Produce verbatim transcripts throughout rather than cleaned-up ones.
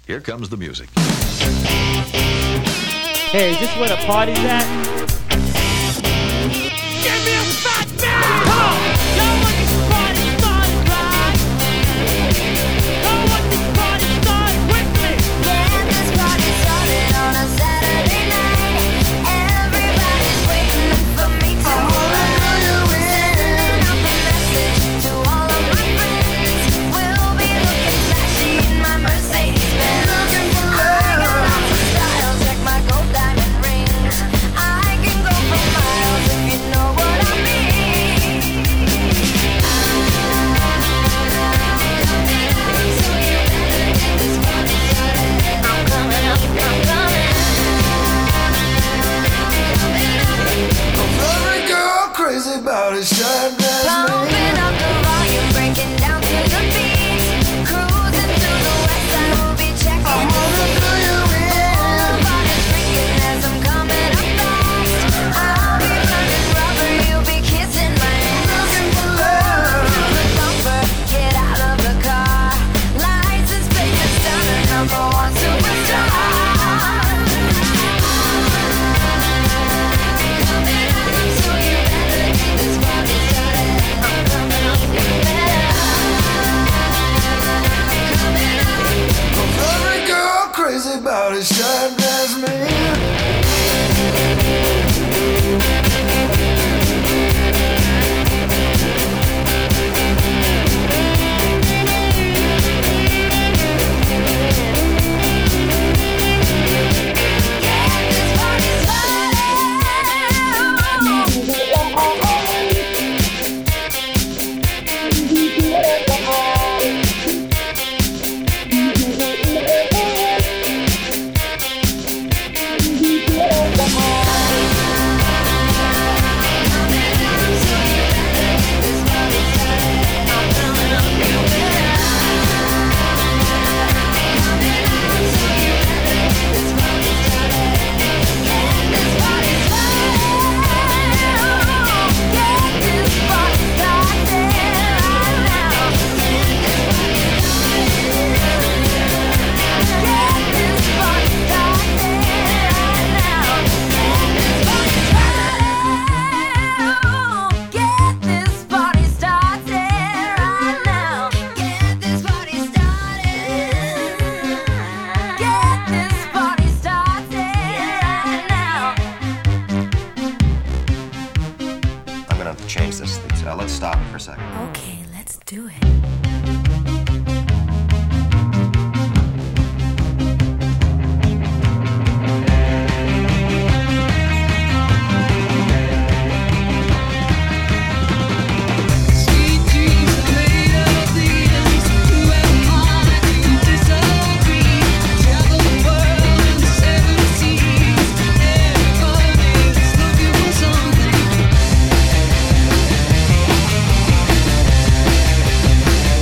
Here comes the music. Hey, is this where the party's at? Give me a fat man! Come on! Y'all want this party started, right? Y'all want this party started with me? Yeah, this party started on a Saturday night. Everybody's waiting for me to move on. Sending out the message to all of my friends. We'll be looking flashy in my Mercedes Benz. I got lots of style, check my gold diamond rings. I can go for miles if you know what I mean. So you better get this party started. I'm coming up, I'm coming. Every girl crazy about it, shine as me. Pumping up the volume, breaking down to the beat. Cruising to the west side, we'll be checking I wanna do you in. body's freaking as I'm coming up fast. I'll be burning rubber, you'll be kissing my ass. Looking for love. To the bumper, get out of the car. License plate and stunner, number one superstar. Coming up, so you better get this party started. I'm coming up, you better. Coming up. Every girl crazy about it, shine as me. Get this party I'm gonna have to change this, Lisa. Let's stop for a second. Okay, let's do it. Sweet dreams are made of these. Who am I to disagree? Travel the world in seven seas. Everybody's looking for something.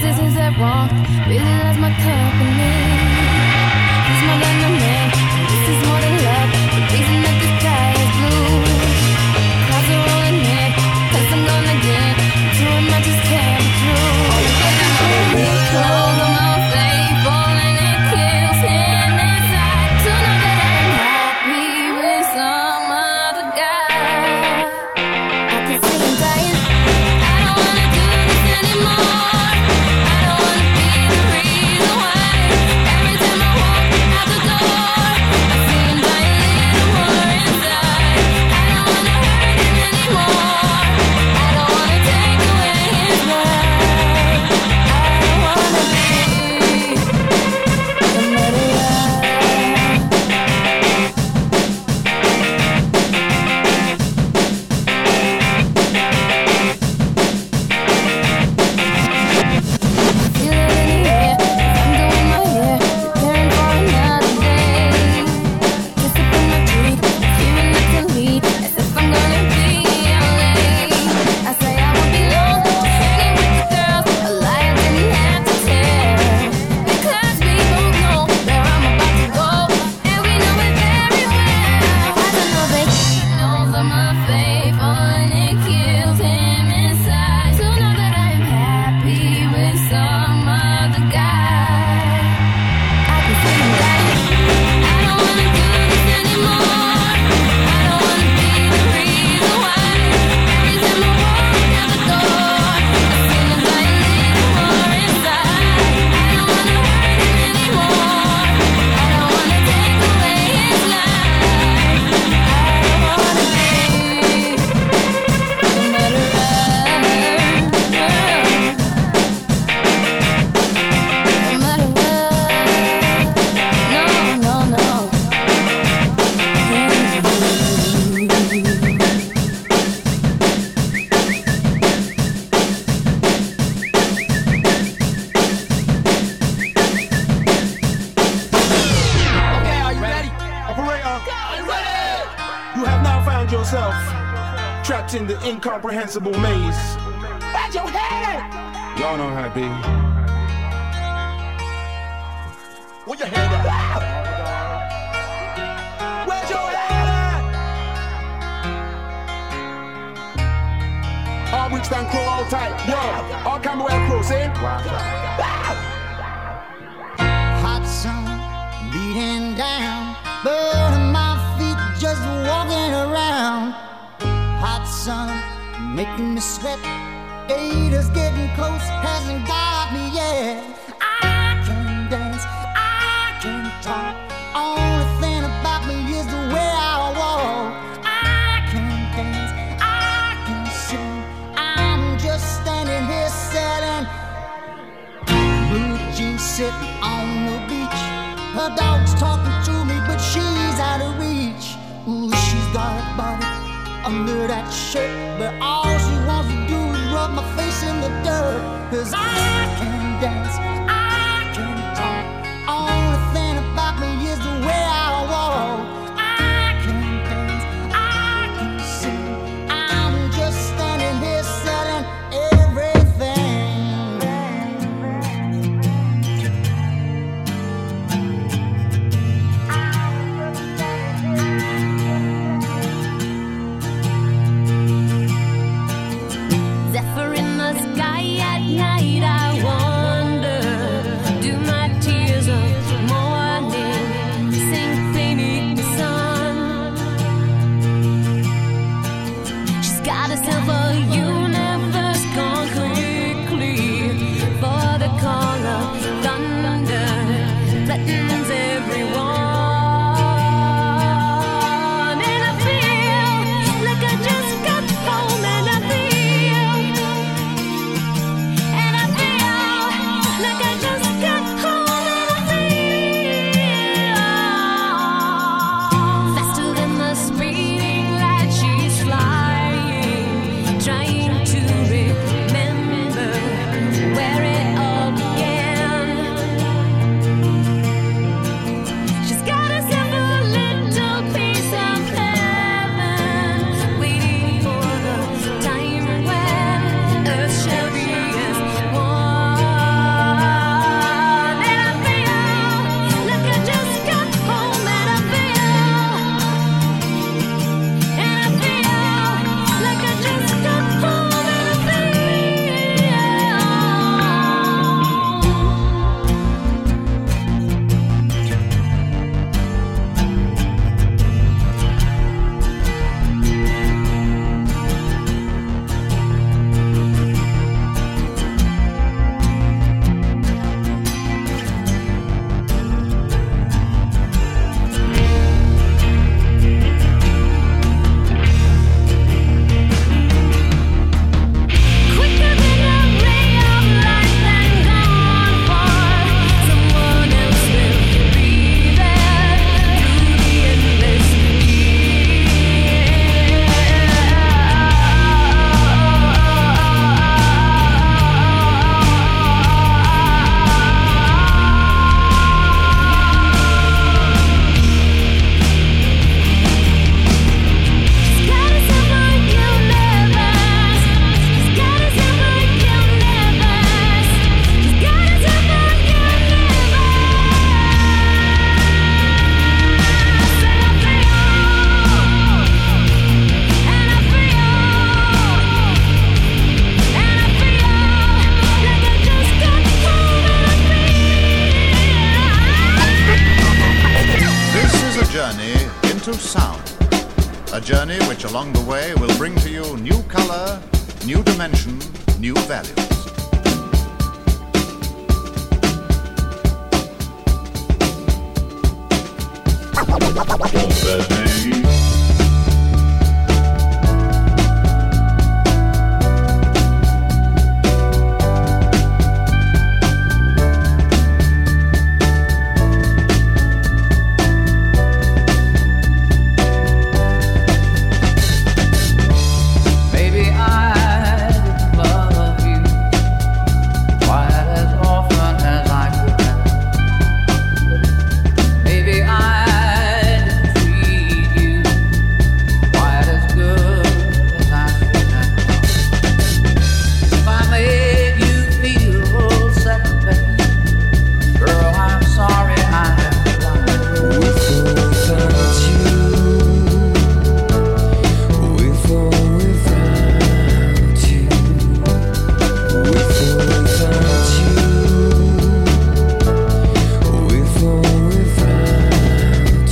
this is that wrong. Really loves my company. He's more than a man. This is more than love. The reason that the sky is blue. Clouds are rolling in, 'cause I'm gonna get to it. I just can't be true. Close on my face, falling and kills him inside. To know that I'm happy with some other guy. I can see him dying. I don't wanna do this anymore. I don't wanna be the reason why. Every time I walk out the door, I see him dying, little more inside. I don't wanna hurt him anymore. I don't wanna take away his life. I don't wanna be the murderer. Feel it in the air, I'm doing my hair, preparing for another day. Kiss up in my dream, feeling like to lead, as if I'm gonna be late. I say I won't be long, just hanging with the girls. A lie I didn't have to tell, because we both know where I'm about to go, and we know it very well. I don't know they knows I'm a faith, and it kills him inside. To know that I'm happy with some other guy. I can see him dying. I don't wanna do this anymore. I don't wanna be the reason why. Every time I walk out the door, I see him dying, little more inside. I don't wanna hurt him anymore. I don't wanna take away his life. I don't wanna be the murderer. No matter what, no, no, no. Okay, are you ready? Operator, are you ready? You have now found yourself trapped in the incomprehensible maze. Where's your head? Y'all know how it be. Where your head at? Where's your head at? All weeks stand crew all tight. Yo, all camera crew, see? Hot sun beating down, burning my feet just walking around. Hot sun making me sweat, haters getting close, hasn't got me yet. I can dance, I can talk, only thing about me is the way I walk. I can dance, I can sing, I'm just standing here selling blue jeans sitting on the beach. Her dog's talking to me, but she's out of reach. Ooh, she's got a body under that shirt, but all she wants to do is rub my face in the dirt. 'Cause I can dance, I can talk, only thing about me is the way I walk. I can dance, I can sing, I'm just standing here selling everything. Zephyr in the sky at night, I wonder, do my tears of morning sink beneath the sun? She's got herself a universe gone quickly, for the call of thunder threatens everyone. And I feel like I just got home, and I feel, and I feel like I just got home, and I feel faster than the speeding light. She's flying, trying to remember where it all began. sound. A journey which along the way will bring to you new color, new dimension, new values. Baby, I didn't love you quite as often as I could have. Maybe I didn't treat you quite as good as I should have. If I made you feel second best, girl, I'm sorry I have lied. Without you, with or without you, with or without you, with or without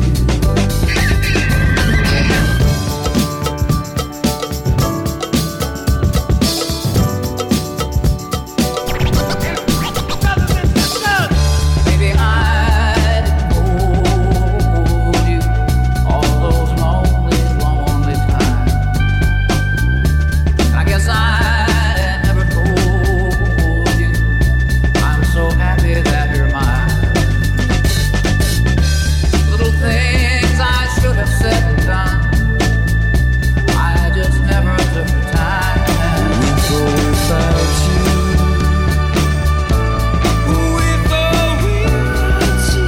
Maybe I didn't hold you all those lonely, lonely times. I guess I never told you I'm so happy that you're mine. Little things I should have said and done, I just never took the time. With or without you, with or without you,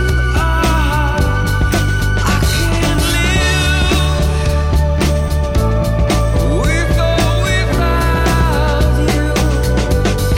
I can't live. With or without you.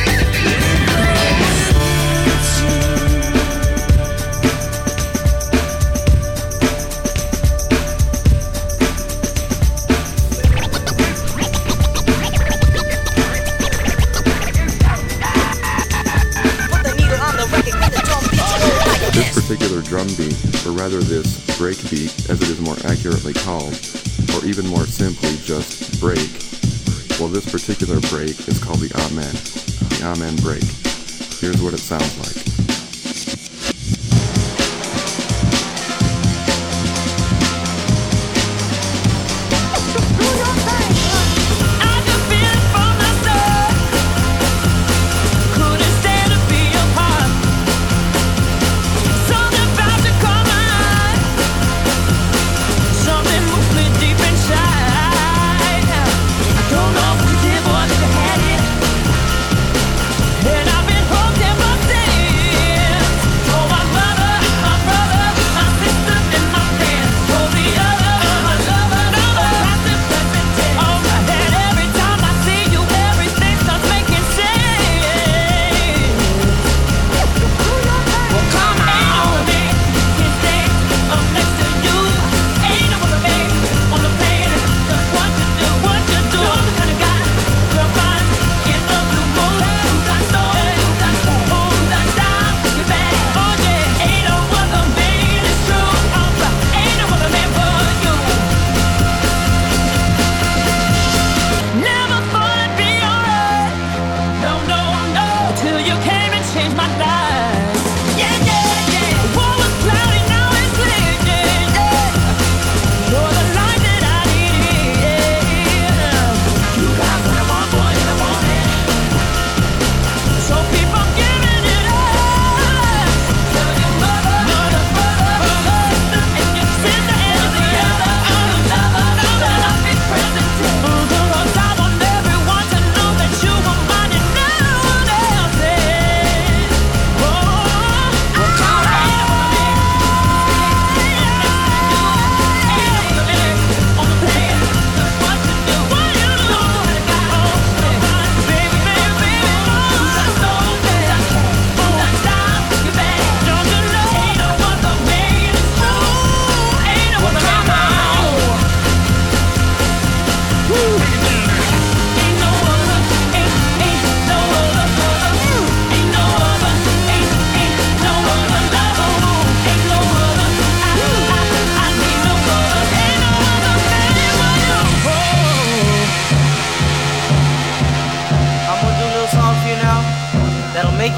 This particular drum beat, or rather this break beat as it is more accurately called, or even more simply just break, well, this particular break is called the Amen, the Amen break. Here's what it sounds like. And I've been hooked ever since.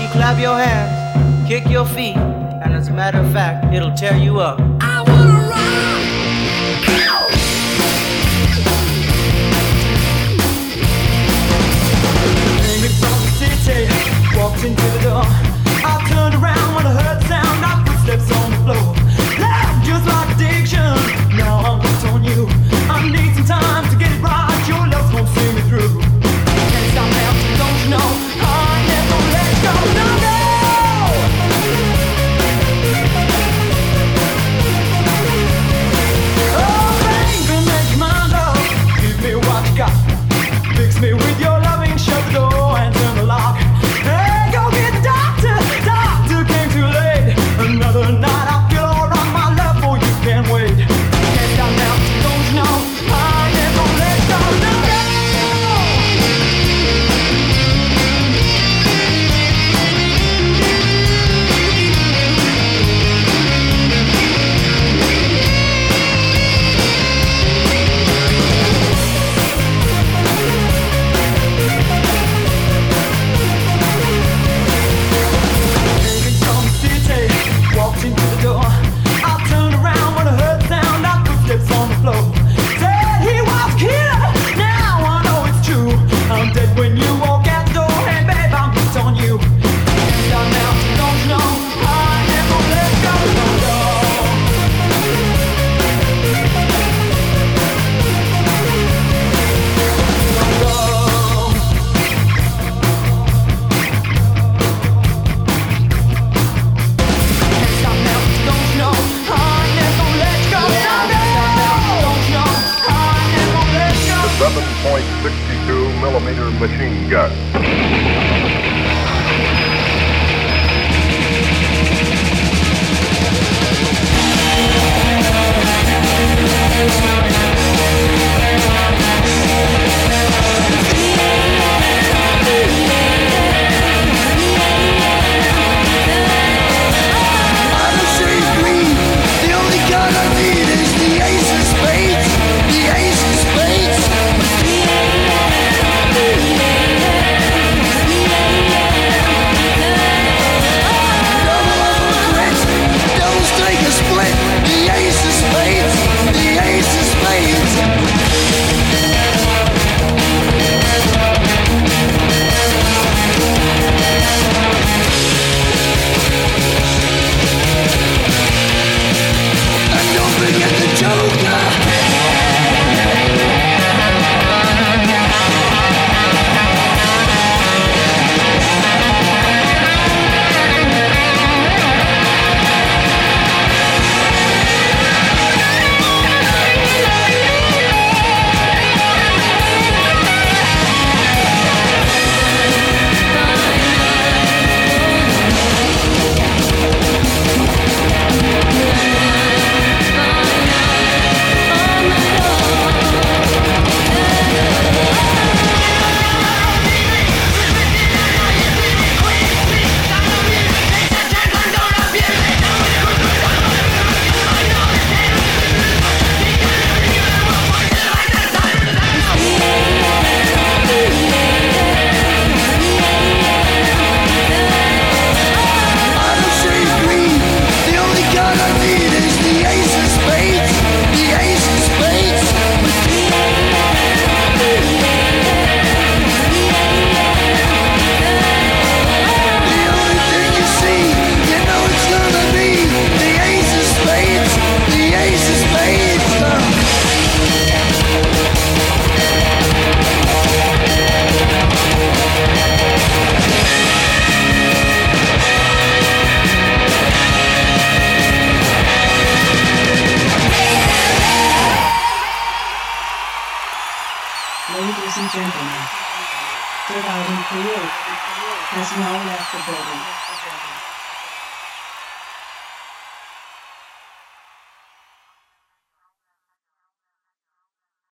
you clap your hands, kick your feet, and as a matter of fact, it'll tear you up. I wanna rock! Amy from the city walked into the door. I turned around when I heard the sound of footsteps on the floor. Love just like addiction, now I'm hooked on you. I need some time to get it right, your love's gonna see me through. Can't stop now, don't you know? I never let go, no, no! Oh, baby, make your mind up, give me what you got. Fix me with your loving, shut the door and turn the lock. Hey, go get the doctor, doctor came too late. Another night I feel alright, my love for you can't wait. Can't stop now, don't you know? I never let go, no, no! Walked into the door. I turned around when I heard the sound of footsteps on the floor. Said he was killed. Now I know it's true. I'm dead when you walk out the door. Hey babe, I'm hooked on you. Can't stop now, don't you know? I never let go, no, no. No, no. seven point six two millimeter machine gun. Ladies and gentlemen, Dividing Create has now left the building.